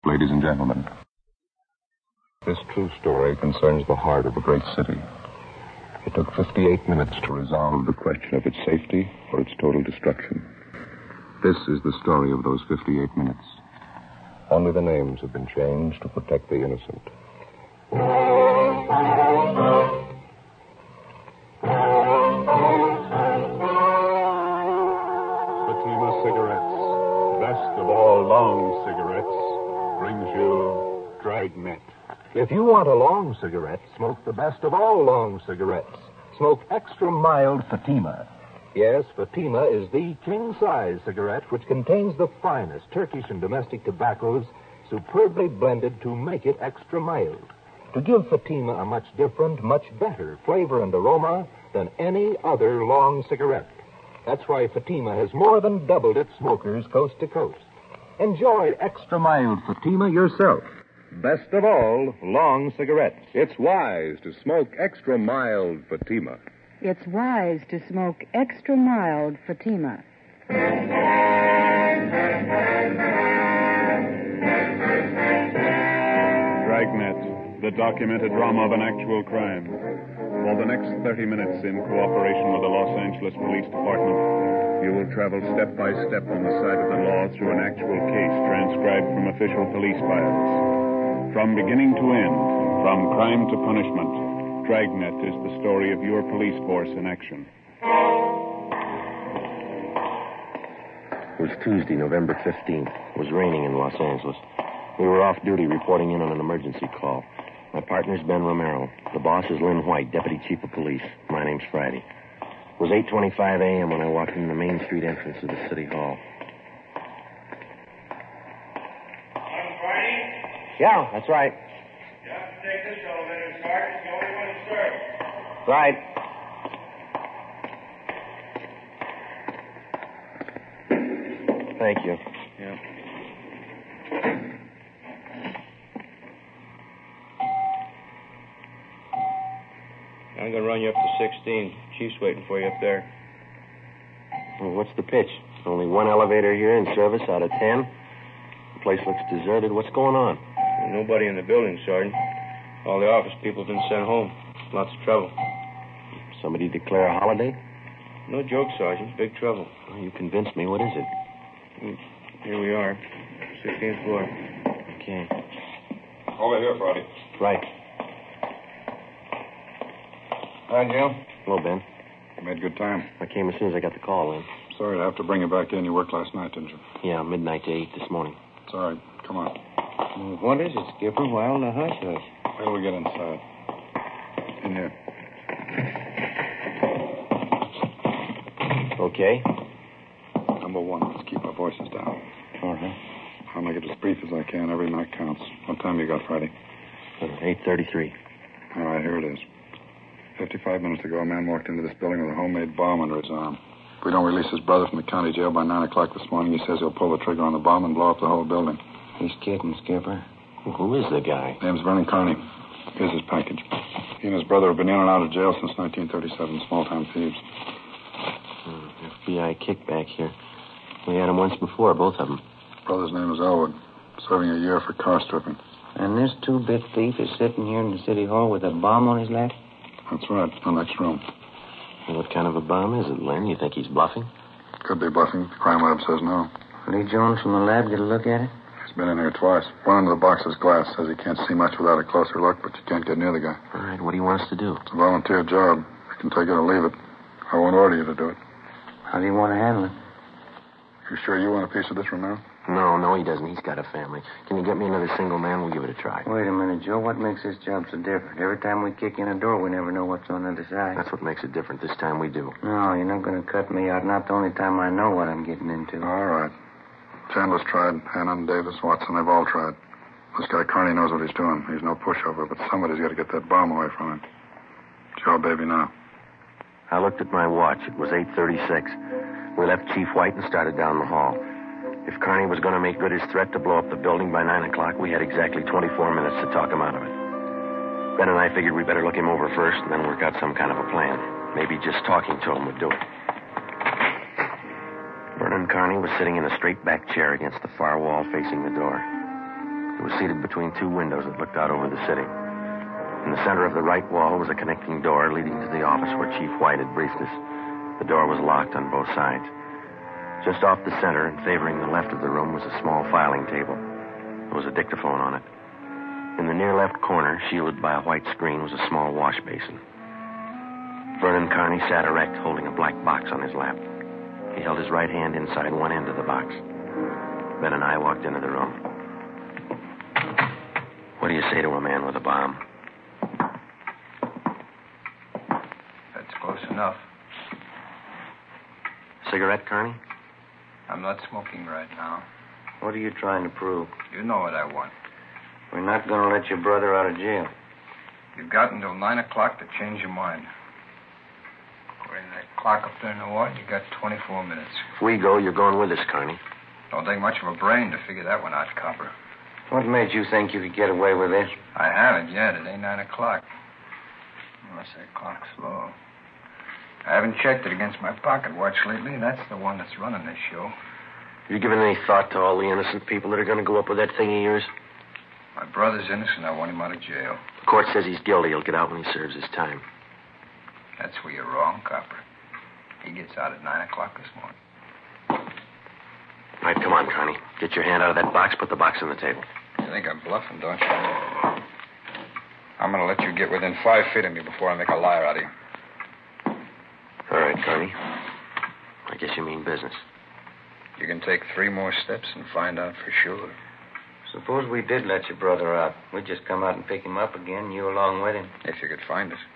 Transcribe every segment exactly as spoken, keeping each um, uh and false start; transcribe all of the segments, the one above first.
Ladies and gentlemen, this true story concerns the heart of a great city. It took fifty-eight minutes to resolve the question of its safety or its total destruction. This is the story of those fifty-eight minutes. Only the names have been changed to protect the innocent. Fatima Cigarettes, best of all long cigarettes, brings you Dragnet. If you want a long cigarette, smoke the best of all long cigarettes. Smoke extra mild Fatima. Yes, Fatima is the king-size cigarette which contains the finest Turkish and domestic tobaccos superbly blended to make it extra mild. To give Fatima a much different, much better flavor and aroma than any other long cigarette. That's why Fatima has more than doubled its smokers coast to coast. Enjoy extra mild Fatima yourself. Best of all, long cigarettes. It's wise to smoke extra mild Fatima. It's wise to smoke extra mild Fatima. Dragnet, the documented drama of an actual crime. For the next thirty minutes, in cooperation with the Los Angeles Police Department, you will travel step by step on the side of the law through an actual case transcribed from official police files. From beginning to end, from crime to punishment, Dragnet is the story of your police force in action. It was Tuesday, November fifteenth. It was raining in Los Angeles. We were off duty reporting in on an emergency call. My partner's Ben Romero. The boss is Lynn White, Deputy Chief of Police. My name's Friday. It was eight twenty-five a.m. when I walked in the Main Street entrance of the City Hall. Yeah, that's right. You have to take this elevator, Sergeant. It's the only one to serve. Right. Thank you. Yeah. I'm going to run you up to sixteen. Chief's waiting for you up there. Well, what's the pitch? Only one elevator here in service out of ten? The place looks deserted. What's going on? There's nobody in the building, Sergeant. All the office people have been sent home. Lots of trouble. Somebody declare a holiday? No joke, Sergeant. Big trouble. Well, you convinced me. What is it? Here we are. sixteenth floor. Okay. Over here, Friday. Right. Hi, Jim. Hello, Ben. You made good time. I came as soon as I got the call in. Sorry to have to bring you back in. You worked last night, didn't you? Yeah, midnight to eight this morning. It's all right. Come on. What is it, Skipper? Why all the hush hush? Wait till we get inside. In here. Okay. Number one, let's keep our voices down. All right. I'll make it as brief as I can. Every night counts. What time you got, Friday? eight thirty-three. All right, here it is. Fifty-five minutes ago, a man walked into this building with a homemade bomb under his arm. If we don't release his brother from the county jail by nine o'clock this morning, he says he'll pull the trigger on the bomb and blow up the whole building. He's kidding, Skipper. Well, who is the guy? Name's Vernon Carney. Here's his package. He and his brother have been in and out of jail since nineteen thirty-seven, small-town thieves. Hmm, F B I kickback here. We had him once before, both of them. Brother's name is Elwood, serving a year for car stripping. And this two-bit thief is sitting here in the city hall with a bomb on his lap? That's right, the next room. Well, what kind of a bomb is it, Lynn? You think he's bluffing? Could be bluffing. The crime lab says no. Lee Jones from the lab get a look at it? He's been in here twice. One under the box is glass. Says he can't see much without a closer look, but you can't get near the guy. All right, what do you want us to do? It's a volunteer job. You can take it or leave it. I won't order you to do it. How do you want to handle it? You sure you want a piece of this, Romero? No, no, he doesn't. He's got a family. Can you get me another single man? We'll give it a try. Wait a minute, Joe. What makes this job so different? Every time we kick in a door, we never know what's on the other side. That's what makes it different. This time we do. No, you're not going to cut me out. Not the only time I know what I'm getting into. All right. Chandler's tried. Hannon, Davis, Watson, they've all tried. This guy Carney knows what he's doing. He's no pushover, but somebody's got to get that bomb away from him. It's your baby now. I looked at my watch. It was eight thirty-six. We left Chief White and started down the hall. If Carney was going to make good his threat to blow up the building by nine o'clock, we had exactly twenty-four minutes to talk him out of it. Ben and I figured we'd better look him over first and then work out some kind of a plan. Maybe just talking to him would do it. Vernon Carney was sitting in a straight-back chair against the far wall facing the door. It was seated between two windows that looked out over the city. In the center of the right wall was a connecting door leading to the office where Chief White had briefed us. The door was locked on both sides. Just off the center and favoring the left of the room was a small filing table. There was a dictaphone on it. In the near left corner, shielded by a white screen, was a small wash basin. Vernon Carney sat erect, holding a black box on his lap. He held his right hand inside one end of the box. Ben and I walked into the room. What do you say to a man with a bomb? That's close enough. Cigarette, Carney? I'm not smoking right now. What are you trying to prove? You know what I want. We're not going to let your brother out of jail. You've got until nine o'clock to change your mind. According to that clock up there in the wall, you got twenty-four minutes. If we go, you're going with us, Carney. Don't take much of a brain to figure that one out, Copper. What made you think you could get away with this? I haven't yet. It ain't nine o'clock. Unless that clock's slow. I haven't checked it against my pocket watch lately. That's the one that's running this show. Have you given any thought to all the innocent people that are going to go up with that thing of yours? My brother's innocent. I want him out of jail. The court says he's guilty. He'll get out when he serves his time. That's where you're wrong, Copper. He gets out at nine o'clock this morning. All right, come on, Carney. Get your hand out of that box. Put the box on the table. You think I'm bluffing, don't you? I'm going to let you get within five feet of me before I make a liar out of you. All right, Carney. I guess you mean business. You can take three more steps and find out for sure. Suppose we did let your brother out. We'd just come out and pick him up again, you along with him. If you could find us.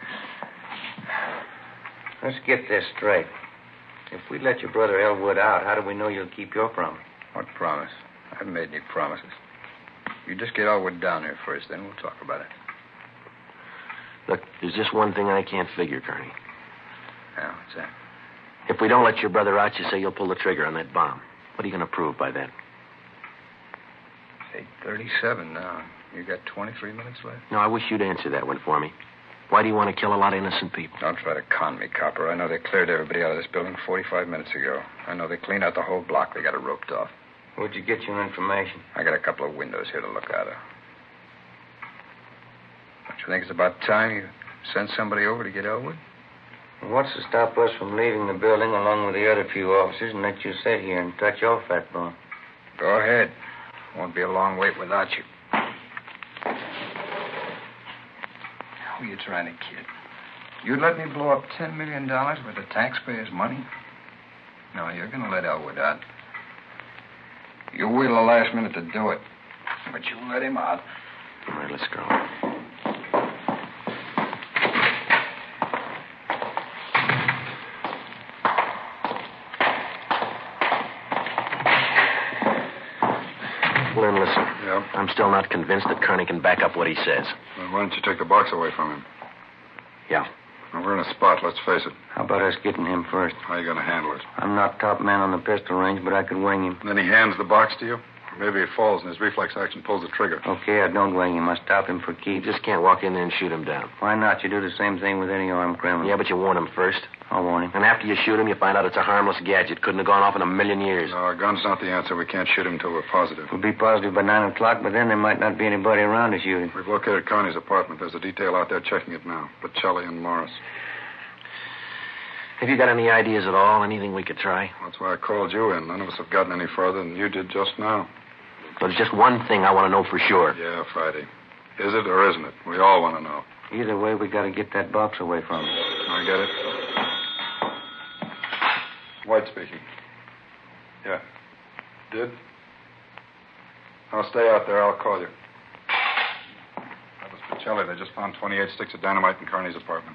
Let's get this straight. If we let your brother Elwood out, how do we know you'll keep your promise? What promise? I haven't made any promises. You just get Elwood down here first, then we'll talk about it. Look, there's just one thing I can't figure, Carney. Yeah, what's that? If we don't let your brother out, you say you'll pull the trigger on that bomb. What are you going to prove by then? It's eight thirty-seven now. You got twenty-three minutes left? No, I wish you'd answer that one for me. Why do you want to kill a lot of innocent people? Don't try to con me, Copper. I know they cleared everybody out of this building forty-five minutes ago. I know they cleaned out the whole block. They got it roped off. Where'd you get your information? I got a couple of windows here to look out of. Don't you think it's about time you sent somebody over to get Elwood? Well, what's to stop us from leaving the building along with the other few officers and let you sit here and touch your fat bone? Go ahead. Won't be a long wait without you. Who are you trying to kid? You'd let me blow up ten million dollars worth of taxpayers' money? No, you're going to let Elwood out. You wait till the last minute to do it. But you let him out. All right, let's go. Lynn, listen. Yeah? I'm still not convinced that Kearney can back up what he says. Well, why don't you take the box away from him? Yeah. Well, we're in a spot, let's face it. How about us getting him first? How are you going to handle it? I'm not top man on the pistol range, but I could wing him. And then he hands the box to you? Maybe he falls and his reflex action pulls the trigger. Okay, I don't wing him. I stop him for You keeps. just can't walk in there and shoot him down. Why not? You do the same thing with any armed criminal. Yeah, but you warn him first. I'll warn him. And after you shoot him, you find out it's a harmless gadget. Couldn't have gone off in a million years. No, a gun's not the answer. We can't shoot him until we're positive. We'll be positive by nine o'clock, but then there might not be anybody around to shoot him. We've located Carney's apartment. There's a detail out there checking it now. Bocelli and Morris. Have you got any ideas at all? Anything we could try? That's why I called you in. None of us have gotten any further than you did just now. But there's just one thing I want to know for sure. Yeah, Friday. Is it or isn't it? We all want to know. Either way, we got to get that box away from him. I get it. White speaking. Yeah. Did? I'll stay out there. I'll call you. That was Bocelli. They just found twenty-eight sticks of dynamite in Carney's apartment.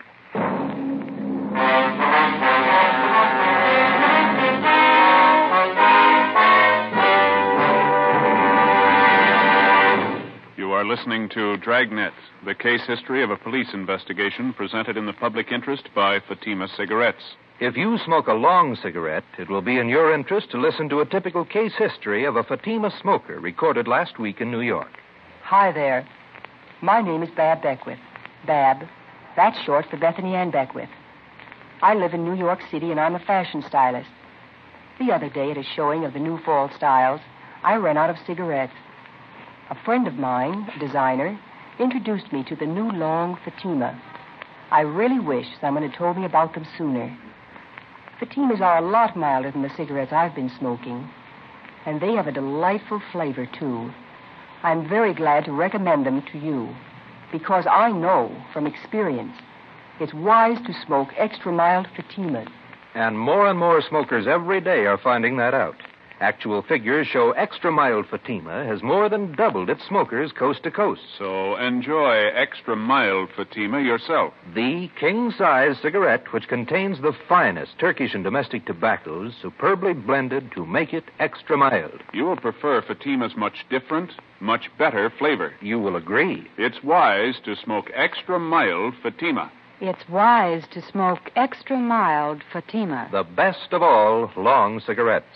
You are listening to Dragnet, the case history of a police investigation presented in the public interest by Fatima Cigarettes. If you smoke a long cigarette, it will be in your interest to listen to a typical case history of a Fatima smoker recorded last week in New York. Hi there. My name is Bab Beckwith. Bab. That's short for Bethany Ann Beckwith. I live in New York City, and I'm a fashion stylist. The other day, at a showing of the new fall styles, I ran out of cigarettes. A friend of mine, a designer, introduced me to the new long Fatima. I really wish someone had told me about them sooner. Fatimas are a lot milder than the cigarettes I've been smoking, and they have a delightful flavor, too. I'm very glad to recommend them to you, because I know from experience it's wise to smoke extra mild Fatimas. And more and more smokers every day are finding that out. Actual figures show extra mild Fatima has more than doubled its smokers coast to coast. So enjoy extra mild Fatima yourself. The king-size cigarette, which contains the finest Turkish and domestic tobaccos, superbly blended to make it extra mild. You will prefer Fatima's much different, much better flavor. You will agree. It's wise to smoke extra mild Fatima. It's wise to smoke extra mild Fatima. The best of all long cigarettes.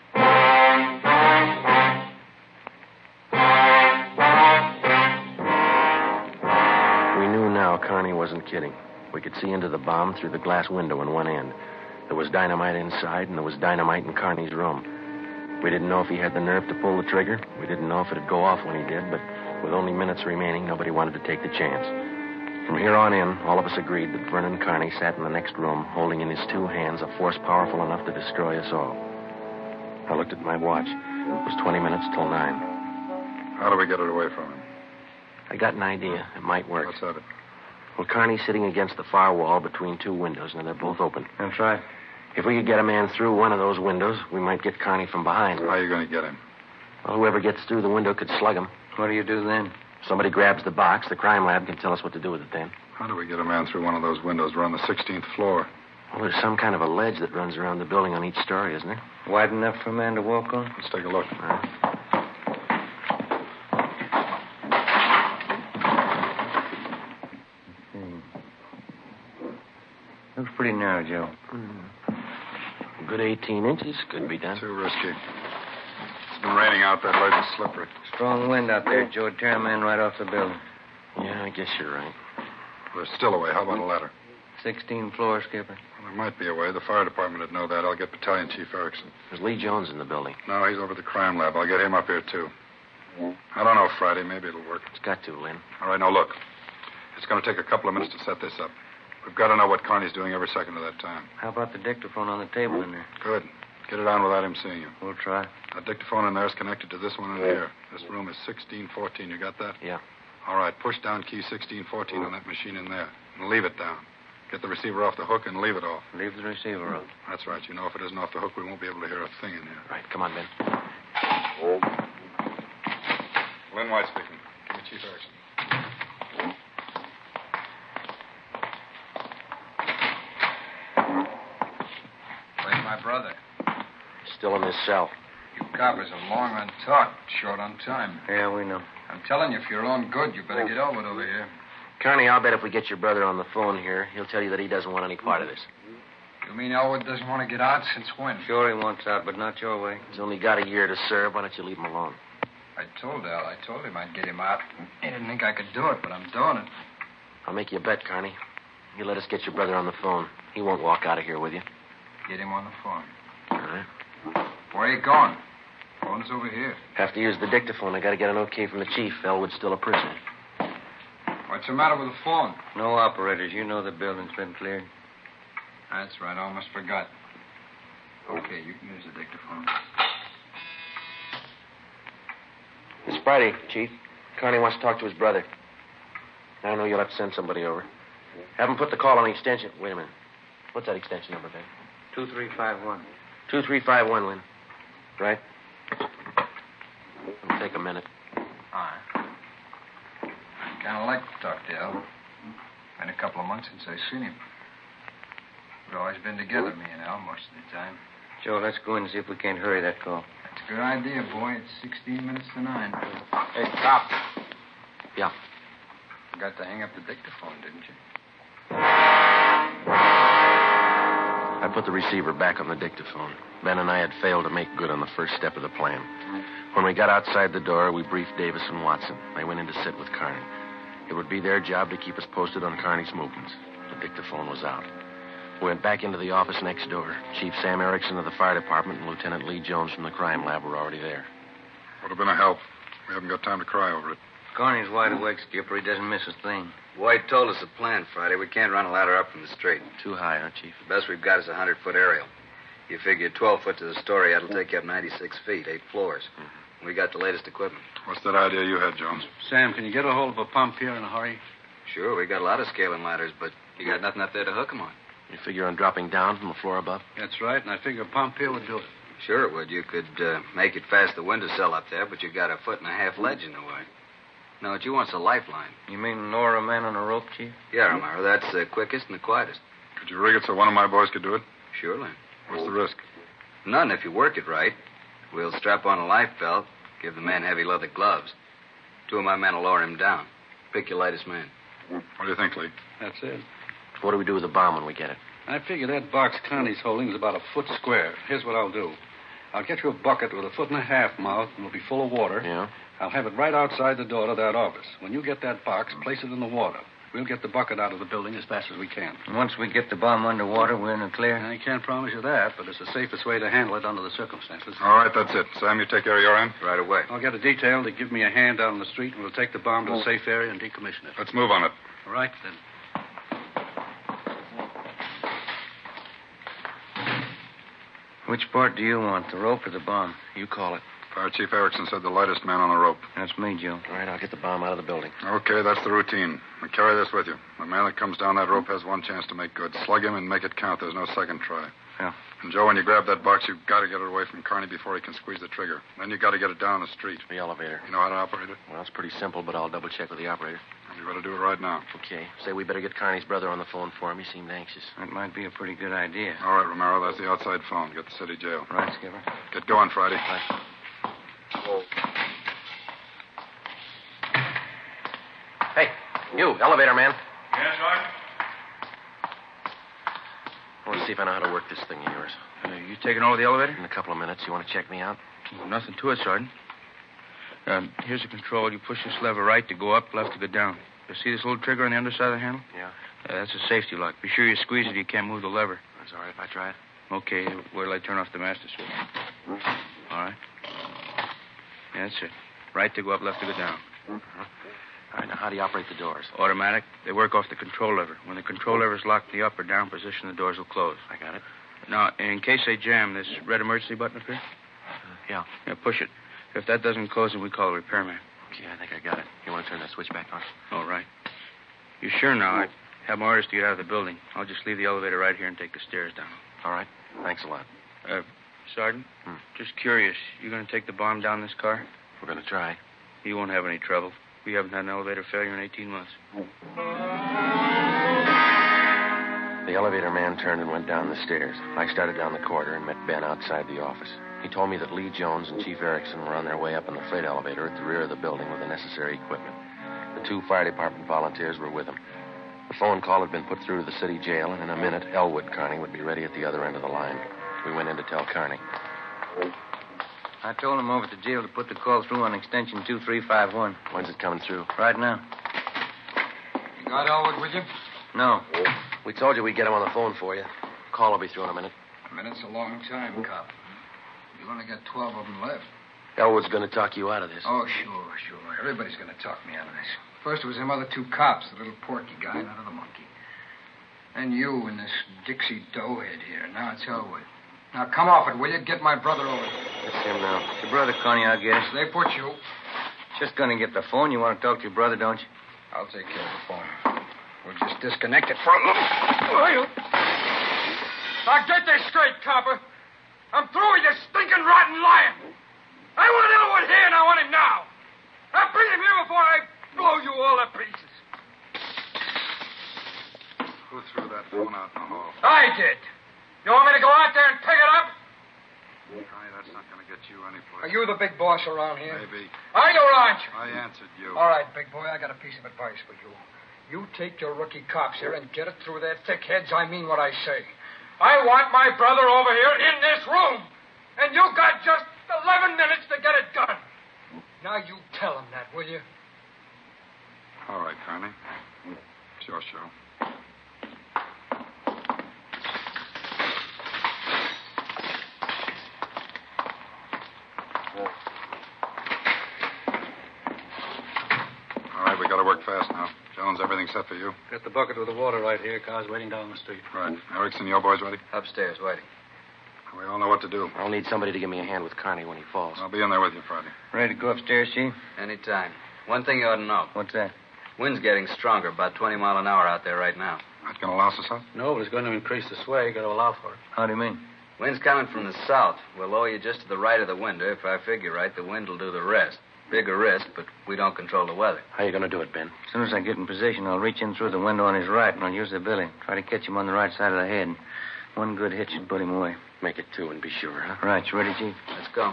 We knew now Carney wasn't kidding. We could see into the bomb through the glass window in one end. There was dynamite inside, and there was dynamite in Carney's room. We didn't know if he had the nerve to pull the trigger. We didn't know if it'd go off when he did, but with only minutes remaining, nobody wanted to take the chance. From here on in, all of us agreed that Vernon Carney sat in the next room, holding in his two hands a force powerful enough to destroy us all. I looked at my watch. It was twenty minutes till nine. How do we get it away from him? I got an idea. It might work. What's that? Well, Carney's sitting against the far wall between two windows, and they're both open. That's right. If we could get a man through one of those windows, we might get Carney from behind. How are you going to get him? Well, whoever gets through the window could slug him. What do you do then? Somebody grabs the box. The crime lab can tell us what to do with it then. How do we get a man through one of those windows? We're on the sixteenth floor. Well, there's some kind of a ledge that runs around the building on each story, isn't there? Wide enough for a man to walk on? Let's take a look. All right. Looks pretty narrow, Joe. Mm. A good eighteen inches could be done. Too risky. It's been raining out. That ledge is slippery. Strong wind out there, Joe. It'd tear a man right off the building. Yeah, I guess you're right. There's still a way. How about a ladder? Sixteen floors, Skipper. Well, there might be a way. The fire department would know that. I'll get Battalion Chief Erickson. There's Lee Jones in the building. No, he's over at the crime lab. I'll get him up here, too. I don't know, Friday. Maybe it'll work. It's got to, Lynn. All right, now look. It's going to take a couple of minutes to set this up. We've got to know what Carney's doing every second of that time. How about the dictaphone on the table in there? Good. Get it on without him seeing you. We'll try. That dictaphone in there is connected to this one in here. This room is sixteen fourteen. You got that? Yeah. All right, push down key sixteen fourteen on that machine in there. And leave it down. Get the receiver off the hook and leave it off. Leave the receiver off. That's right. You know, if it isn't off the hook, we won't be able to hear a thing in here. Right, come on, Ben. Lynn White speaking. Give me Chief Erickson. Where's my brother? Still in his cell. You coppers are long on talk, short on time. Yeah, we know. I'm telling you, if you're on good, you better get over it over here. Carney, I'll bet if we get your brother on the phone here, he'll tell you that he doesn't want any part of this. You mean Elwood doesn't want to get out since when? Sure he wants out, but not your way. He's only got a year to serve. Why don't you leave him alone? I told Al. I told him I'd get him out. He didn't think I could do it, but I'm doing it. I'll make you a bet, Carney. You let us get your brother on the phone. He won't walk out of here with you. Get him on the phone. All right. Where are you going? Phone's over here. Have to use the dictaphone. I got to get an okay from the chief. Elwood's still a prisoner. What's the matter with the phone? No operators. You know the building's been cleared. That's right. I almost forgot. Okay, you can use the dictaphone. It's Friday, Chief. Carney wants to talk to his brother. I know you'll have to send somebody over. Have him put the call on the extension. Wait a minute. What's that extension number, babe? two three five one. two three five one, Lynn. Right? It'll take a minute. All right. I kind of like to talk to Al. Been a couple of months since I've seen him. We've always been together, me and Al, most of the time. Joe, let's go in and see if we can't hurry that call. That's a good idea, boy. It's sixteen minutes to nine. Hey, cop. Yeah. Forgot to hang up the dictaphone, didn't you? I put the receiver back on the dictaphone. Ben and I had failed to make good on the first step of the plan. When we got outside the door, we briefed Davis and Watson. They went in to sit with Carney. It would be their job to keep us posted on Carney's movements. The dictaphone was out. We went back into the office next door. Chief Sam Erickson of the fire department and Lieutenant Lee Jones from the crime lab were already there. Would have been a help. We haven't got time to cry over it. Carney's wide awake, Skipper. He doesn't miss a thing. White told us the plan Friday. We can't run a ladder up from the street. Too high, huh, Chief? The best we've got is a hundred-foot aerial. You figure twelve foot to the story, that'll take you up ninety-six feet, eight floors. Mm-hmm. We got the latest equipment. What's that idea you had, Jones? Sam, can you get a hold of a pump here in a hurry? Sure, we got a lot of scaling ladders, but you got nothing up there to hook them on. You figure on dropping down from the floor above? That's right, and I figure a pump here would do it. Sure it would. You could uh, make it past the windowsill up there, but you got a foot and a half ledge in the way. No, what you want's a lifeline. You mean lower a man on a rope, Chief? Yeah, Romero. That's the quickest and the quietest. Could you rig it so one of my boys could do it? Surely. What's the risk? None if you work it right. We'll strap on a life belt, give the man heavy leather gloves. Two of my men will lower him down. Pick your lightest man. What do you think, Lee? That's it. What do we do with the bomb when we get it? I figure that box Connie's holding is about a foot square. Here's what I'll do. I'll get you a bucket with a foot and a half mouth, and it'll be full of water. Yeah? I'll have it right outside the door to that office. When you get that box, place it in the water. We'll get the bucket out of the building as fast as we can. And once we get the bomb underwater, we're in the clear? I can't promise you that, but it's the safest way to handle it under the circumstances. All right, that's it. Sam, you take care of your end? Right away. I'll get a detail to give me a hand out on the street, and we'll take the bomb to a safe area and decommission it. Let's move on it. All right, then. Which part do you want, the rope or the bomb? You call it. Fire Chief Erickson said the lightest man on the rope. That's me, Joe. All right, I'll get the bomb out of the building. Okay, that's the routine. Now carry this with you. The man that comes down that rope has one chance to make good. Slug him and make it count. There's no second try. Yeah. And, Joe, when you grab that box, you've got to get it away from Carney before he can squeeze the trigger. Then you've got to get it down the street. The elevator. You know how to operate it? Well, it's pretty simple, but I'll double-check with the operator. You better do it right now. Okay. Say we better get Carney's brother on the phone for him. He seemed anxious. That might be a pretty good idea. All right, Romero, that's the outside phone. Get the city jail. Right, Skipper. Get going, Friday. Right. Oh. Hey, you, elevator man. Yes, Sergeant? I want to see if I know how to work this thing of yours. Uh, you taking over the elevator? In a couple of minutes. You want to check me out? Well, nothing to it, Sergeant. Um, here's the control. You push this lever right to go up, left to go down. You see this little trigger on the underside of the handle? Yeah. Uh, that's a safety lock. Be sure you squeeze it. You can't move the lever. That's all right if I try it. Okay. Wait till I turn off the master switch. All right. Yeah, that's it. Right to go up, left to go down. Uh-huh. All right, now how do you operate the doors? Automatic. They work off the control lever. When the control lever is locked in the up or down position, the doors will close. I got it. Now, in case they jam, this red emergency button up here? Uh, yeah. Yeah, push it. If that doesn't close, then we call a repairman. Okay, I think I got it. You want to turn that switch back on? All right. You sure now? I have my orders to get out of the building. I'll just leave the elevator right here and take the stairs down. All right. Thanks a lot. Uh, Sergeant, hmm. just curious. You going to take the bomb down this car? We're going to try. You won't have any trouble. We haven't had an elevator failure in eighteen months. The elevator man turned and went down the stairs. I started down the corridor and met Ben outside the office. He told me that Lee Jones and Chief Erickson were on their way up in the freight elevator at the rear of the building with the necessary equipment. The two fire department volunteers were with them. The phone call had been put through to the city jail, and in a minute, Elwood Carney would be ready at the other end of the line. We went in to tell Carney. I told him over at the jail to put the call through on extension two three five one. When's it coming through? Right now. You got Elwood with you? No. We told you we'd get him on the phone for you. Call will be through in a minute. A minute's a long time, cop. You've only got twelve of them left. Elwood's going to talk you out of this. Oh, sure, sure. Everybody's going to talk me out of this. First it was them other two cops, the little porky guy and that other monkey. And you and this Dixie doughhead here. Now it's Elwood. Now come off it, will you? Get my brother over here. It's him now. Your brother, Connie, I guess. They put you. Just going to get the phone. You want to talk to your brother, don't you? I'll take care of the phone. We'll just disconnect it for a little. Now get this straight, copper. I'm through with your stinking rotten lying. I want Elwood here and I want him now. Now bring him here before I blow you all to pieces. Who threw that phone out in the hall? I did. You want me to go out there and pick it up? Connie, that's not going to get you anyplace. Are you the big boss around here? Maybe. Are you, Ranch? I answered you. All right, big boy, I got a piece of advice for you. You take your rookie cops here and get it through their thick heads. I mean what I say. I want my brother over here in this room. And you got just eleven minutes to get it done. Now you tell him that, will you? All right, Connie. It's your show. we got to work fast now. Jones, everything set for you? Got the bucket with the water right here. Car's waiting down the street. Right. Erickson, your boys ready? Upstairs, waiting. We all know what to do. I'll need somebody to give me a hand with Carney when he falls. I'll be in there with you Friday. Ready to go upstairs, Chief? Anytime. One thing you ought to know. What's that? Wind's getting stronger, about twenty mile an hour out there right now. That's going to louse us up? No, but it's going to increase the sway. You got to allow for it. How do you mean? Wind's coming from the south. We'll lower you just to the right of the window. If I figure right, the wind will do the rest. Bigger risk, but we don't control the weather. How you going to do it, Ben? As soon as I get in position, I'll reach in through the window on his right, and I'll use the billy. Try to catch him on the right side of the head. One good hit should put him away. Make it two and be sure, huh? Right. You ready, Chief? Let's go.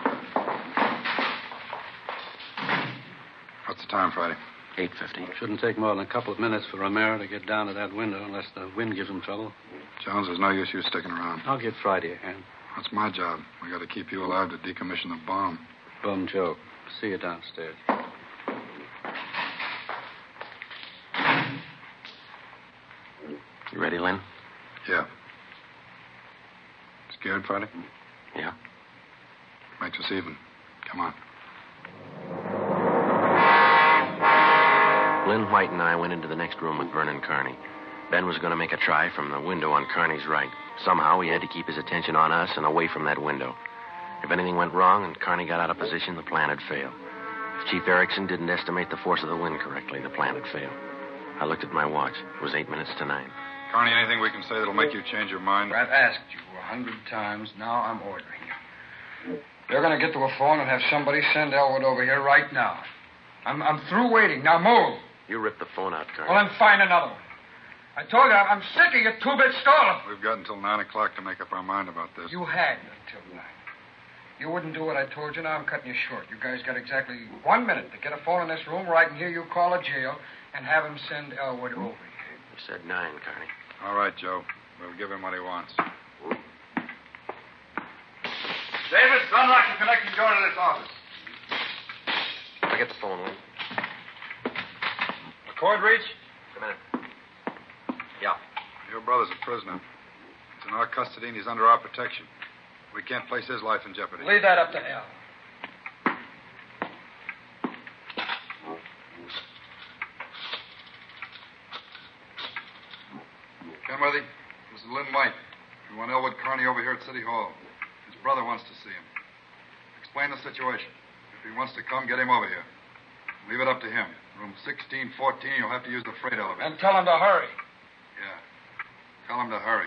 What's the time, Friday? eight fifty. Shouldn't take more than a couple of minutes for Romero to get down to that window unless the wind gives him trouble. Jones, there's no use you sticking around. I'll give Friday a hand. That's my job. We got to keep you alive to decommission the bomb. Bum joke. See you downstairs. You ready, Lynn? Yeah. Scared, Friday? Yeah. Makes us even. Come on. Lynn White and I went into the next room with Vernon Carney. Ben was going to make a try from the window on Carney's right. Somehow he had to keep his attention on us and away from that window. If anything went wrong and Carney got out of position, the plan had failed. If Chief Erickson didn't estimate the force of the wind correctly, the plan had failed. I looked at my watch. It was eight minutes to nine. Carney, anything we can say that'll make you change your mind? I've asked you a hundred times. Now I'm ordering you. You're going to get to a phone and have somebody send Elwood over here right now. I'm, I'm through waiting. Now move. You ripped the phone out, Carney. Well, then find another one. I told you, I'm sick of your two-bit stalling. We've got until nine o'clock to make up our mind about this. You had until nine. You wouldn't do what I told you. Now I'm cutting you short. You guys got exactly one minute to get a phone in this room where I can hear you call a jail and have him send Elwood over here. You said nine, Carney. All right, Joe. We'll give him what he wants. Davis, unlock the connecting door to this office. I get the phone, Lynn. McCord reach? Come in. Yeah. Your brother's a prisoner. He's in our custody and he's under our protection. We can't place his life in jeopardy. Leave that up to Al. Kenworthy, this is Lynn White. We want Elwood Carney over here at City Hall. His brother wants to see him. Explain the situation. If he wants to come, get him over here. Leave it up to him. Room sixteen fourteen, you'll have to use the freight elevator. And tell him to hurry. Yeah. Tell him to hurry.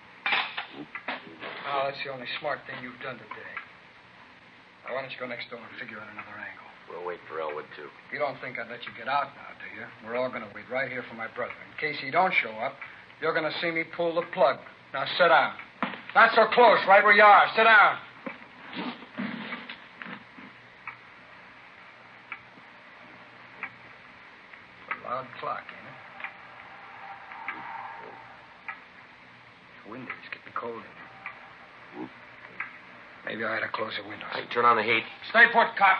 Oh, that's the only smart thing you've done today. Now, why don't you go next door and figure out another angle? We'll wait for Elwood, too. You don't think I'd let you get out now, do you? We're all going to wait right here for my brother. In case he don't show up, you're going to see me pull the plug. Now, sit down. Not so close, right where you are. Sit down. It's a loud clock, ain't it? It's windy. It's getting cold in here. Maybe I ought to close the windows. Hey, turn on the heat. Stay put, cop.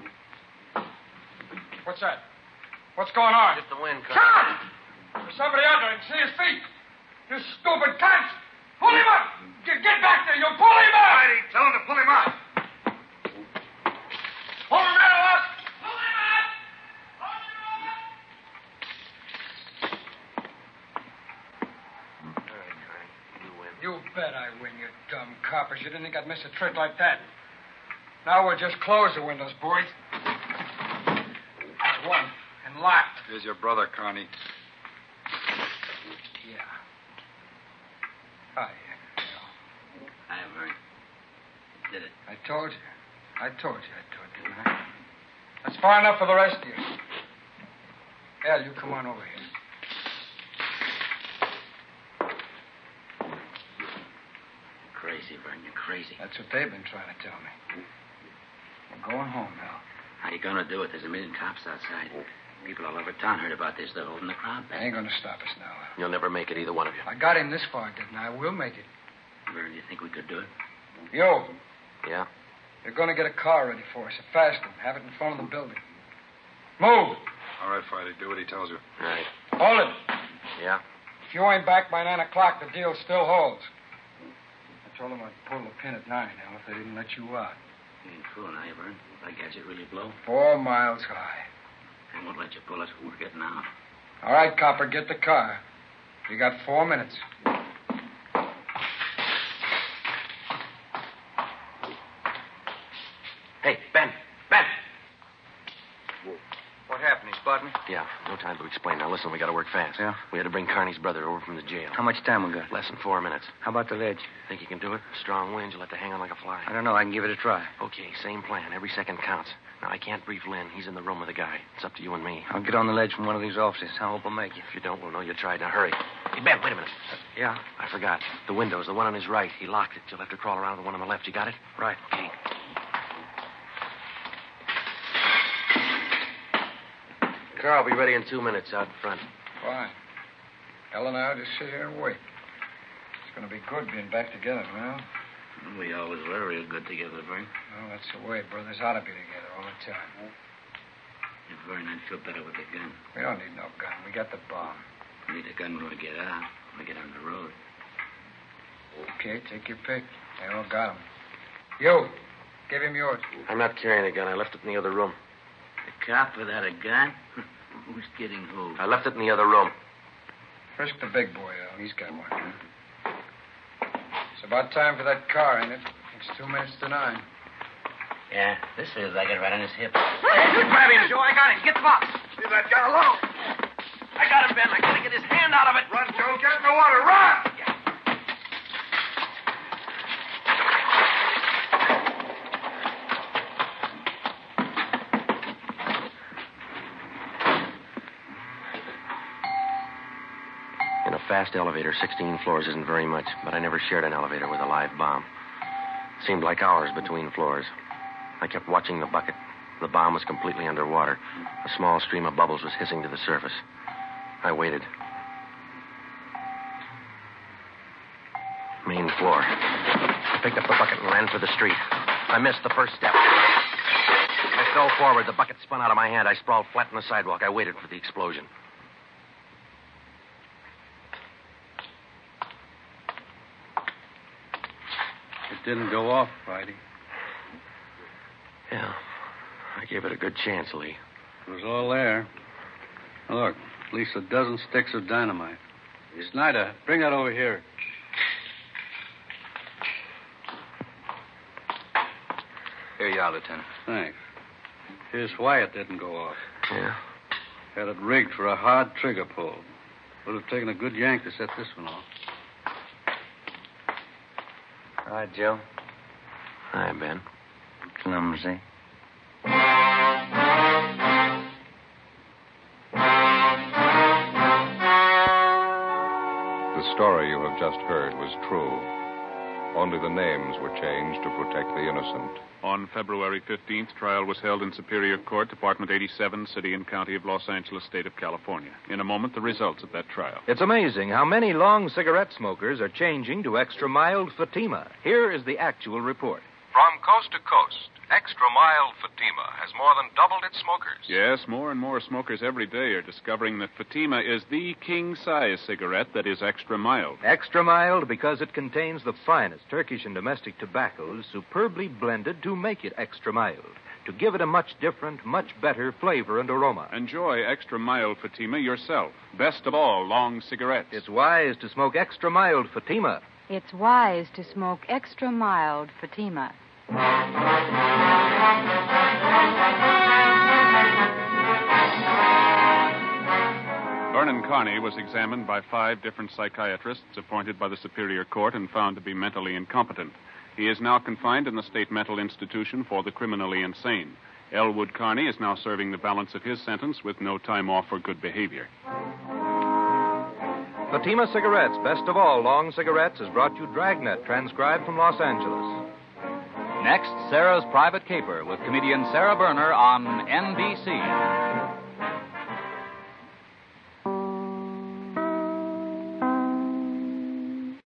What's that? What's going on? Just the wind, Shut up! There's somebody out there. I can see his feet. You stupid cunts! Pull him up! Get, get back there! You'll pull him up! Righty, tell him to pull him out. Pull him up! Pull him up! Pull him up! All right, Carney. You win. You bet I win, you dumb coppers. You didn't think I'd miss a trick like that. Now we'll just close the windows, boys. There's one. And locked. Here's your brother, Carney. Yeah. Hi. Hi, Vern. Did it. I told you. I told you I told you, didn't I? That's far enough for the rest of you. Al, you come on over here. Crazy, Vern. You're crazy. That's what they've been trying to tell me. We're going home now. How you going to do it? There's a million cops outside. People all over town heard about this. They're holding the crowd back. They ain't going to stop us now. You'll never make it, either one of you. I got him this far, didn't I? We'll make it. Vern, do you think we could do it? You, Yeah? you're going to get a car ready for us, a fast one. Have it in front of the building. Move! All right, Friday. Do what he tells you. Right. Hold it. Yeah? If you ain't back by nine o'clock, the deal still holds. I told them I'd pull the pin at nine, now, if they didn't let you out. You ain't fooling, are you, Vern? If I catch it really blow, Four miles high. they won't let bunch of bullets. We're getting out. All right, copper, get the car. You got four minutes. Hey, Ben. Ben! What happened? He spot me? Yeah, no time to explain. Now, listen, we got to work fast. Yeah? We had to bring Carney's brother over from the jail. How much time we got? Less than four minutes. How about the ledge? Think you can do it? Strong winds, you'll have to hang on like a fly. I don't know. I can give it a try. Okay, same plan. Every second counts. Now, I can't brief Lynn. He's in the room with the guy. It's up to you and me. I'll get on the ledge from one of these offices. I hope I'll make you. If you don't, we'll know you tried. Now, hurry. Hey, Ben, wait a minute. Uh, yeah? I forgot. The window's the one on his right. He locked it. You'll have to crawl around to the one on the left. You got it? Right. Okay. Car will be ready in two minutes out in front. Fine. Ellen and I'll just sit here and wait. It's going to be good being back together, well. We always were real good together, Vern. Well, that's the way. Brothers ought to be together all the time. If Vern, I'd feel better with a gun. We don't need no gun. We got the bomb. We need a gun when we get out, when we get on the road. Okay, take your pick. They all got him. You, give him yours. I'm not carrying a gun. I left it in the other room. A cop without a gun? Who's kidding who? I left it in the other room. Frisk the big boy, Al. He's got one. It's about time for that car, ain't it? It's two minutes to nine. Yeah, this feels like it right on his hip. Hey, you grab him, Joe. I got him. Get the box. Leave that guy alone. I got him, Ben. I gotta get his hand out of it. Run, Joe. Get in the water. Run! Fast elevator, sixteen floors isn't very much, but I never shared an elevator with a live bomb. Seemed like hours between floors. I kept watching the bucket. The bomb was completely underwater. A small stream of bubbles was hissing to the surface. I waited. Main floor. I picked up the bucket and ran for the street. I missed the first step. I fell forward. The bucket spun out of my hand. I sprawled flat on the sidewalk. I waited for the explosion. Didn't go off, Friday. Yeah. I gave it a good chance, Lee. It was all there. Now look, at least a dozen sticks of dynamite. Snyder, bring that over here. Here you are, Lieutenant. Thanks. Here's why it didn't go off. Yeah? Had it rigged for a hard trigger pull. Would have taken a good yank to set this one off. All right, Joe. Hi, Ben. Clumsy. The story you have just heard was true. Only the names were changed to protect the innocent. On February fifteenth, trial was held in Superior Court, Department eighty-seven, City and County of Los Angeles, State of California. In a moment, the results of that trial. It's amazing how many long cigarette smokers are changing to extra mild Fatima. Here is the actual report. From coast to coast, extra mild Fatima has more than doubled its smokers. Yes, more and more smokers every day are discovering that Fatima is the king-size cigarette that is extra mild. Extra mild because it contains the finest Turkish and domestic tobaccos superbly blended to make it extra mild, to give it a much different, much better flavor and aroma. Enjoy extra mild Fatima yourself. Best of all, long cigarettes. It's wise to smoke extra mild Fatima. It's wise to smoke extra mild Fatima. Vernon Carney was examined by five different psychiatrists appointed by the Superior Court and found to be mentally incompetent. He is now confined in the State Mental Institution for the Criminally Insane. Elwood Carney is now serving the balance of his sentence with no time off for good behavior. Fatima Cigarettes, best of all long cigarettes, has brought you Dragnet, transcribed from Los Angeles. Next, Sarah's Private Caper with comedian Sarah Berner on N B C.